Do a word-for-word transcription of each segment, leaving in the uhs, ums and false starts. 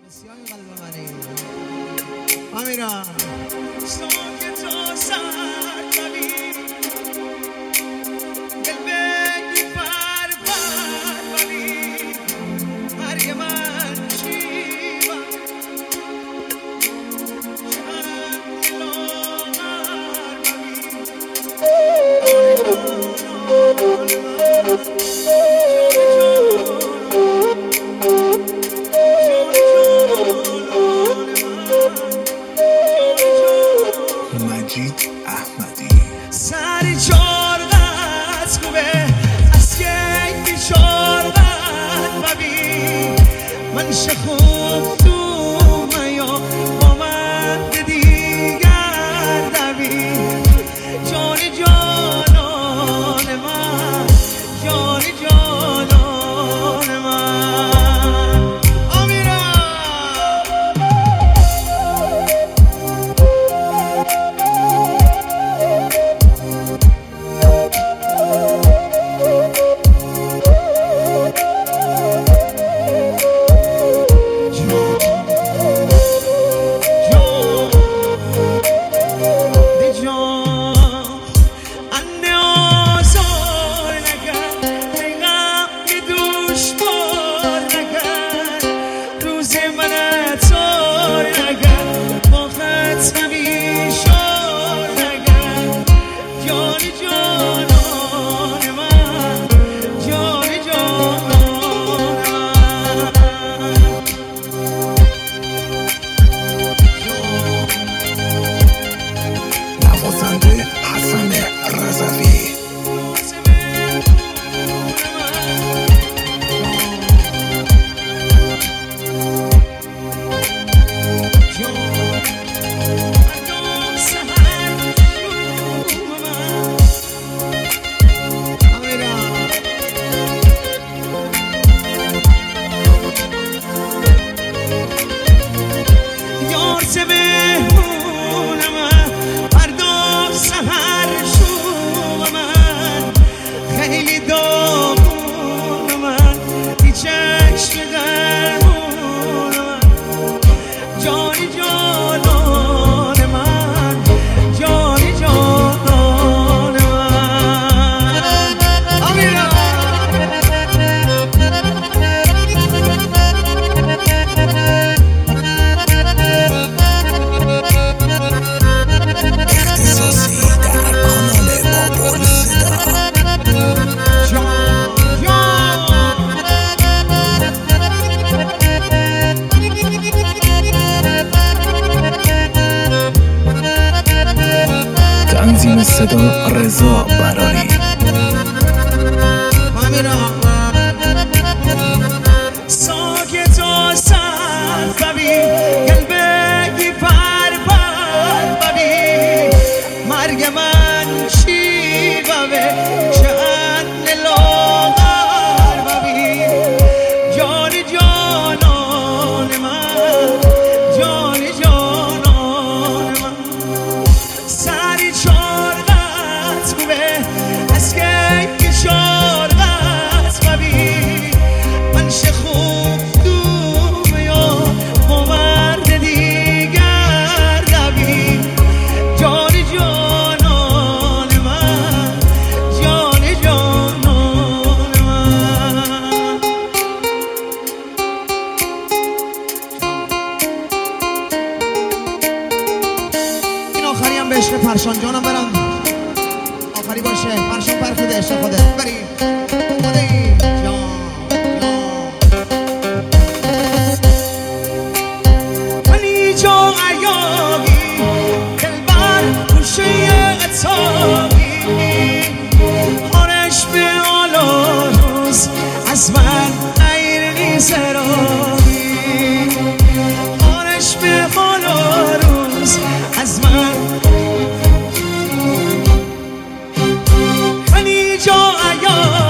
سیاه قلب منی امیرا ساکت و سرکبی دل بگی پر پر ببی مرگ من شیبا چند لاغر ببی مجید احمدی سری چارقت خوبه از که چارقت ببین من شخوب تو میا با من دیگر دوید جان جانان من جان جانان من آمیرا تنظیم صدا رضا براری ساکت و سرکبی دل بگی پر پر ببی مرگ من شیبه چند لاغر ببی جان جانان من جان جانان من سری چارقت خوبه از که چارقت ببی من شخوب دوم یا با مرد دیگر دوید جان جانان من جان جانان من این آخری هم به عشق پرشان جانم برم آخری باشه پرشان پر خوده عشق خوده بری خودی جان منی جا عیاقی دلبر گوشه اتاقی آرش به آلا روز از من غیر نیست راقی آرش به آلا روز از من منی جا عیاقی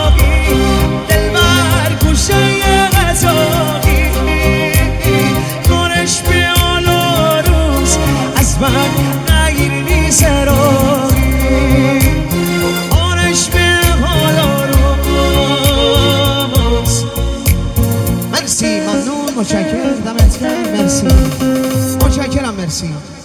متشکرم دمت گرم مرسی متشکرم مرسی